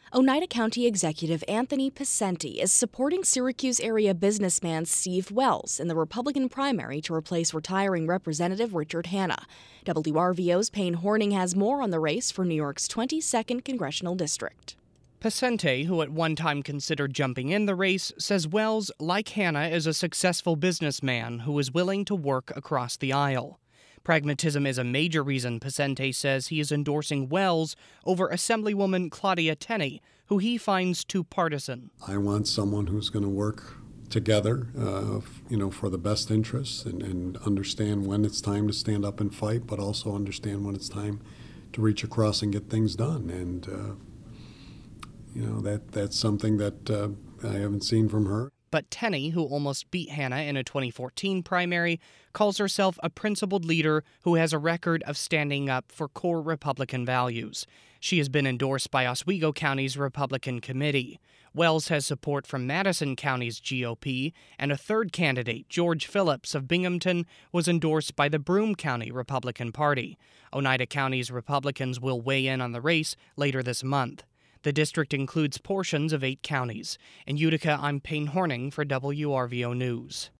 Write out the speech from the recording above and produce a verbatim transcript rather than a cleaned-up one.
Oneida County Executive Anthony Picente is supporting Syracuse area businessman Steve Wells in the Republican primary to replace retiring Representative Richard Hanna. W R V O's Payne Horning has more on the race for New York's twenty-second congressional district. Picente, who at one time considered jumping in the race, says Wells, like Hanna, is a successful businessman who is willing to work across the aisle. Pragmatism is a major reason Picente says he is endorsing Wells over Assemblywoman Claudia Tenney, who he finds too partisan. I want someone who's going to work together, uh, you know, for the best interests and, and understand when it's time to stand up and fight, but also understand when it's time to reach across and get things done. And, uh, you know, that that's something that uh, I haven't seen from her. But Tenney, who almost beat Hanna in a twenty fourteen primary, calls herself a principled leader who has a record of standing up for core Republican values. She has been endorsed by Oswego County's Republican committee. Wells has support from Madison County's G O P, and a third candidate, George Phillips of Binghamton, was endorsed by the Broome County Republican Party. Oneida County's Republicans will weigh in on the race later this month. The district includes portions of eight counties. In Utica, I'm Payne Horning for W R V O News.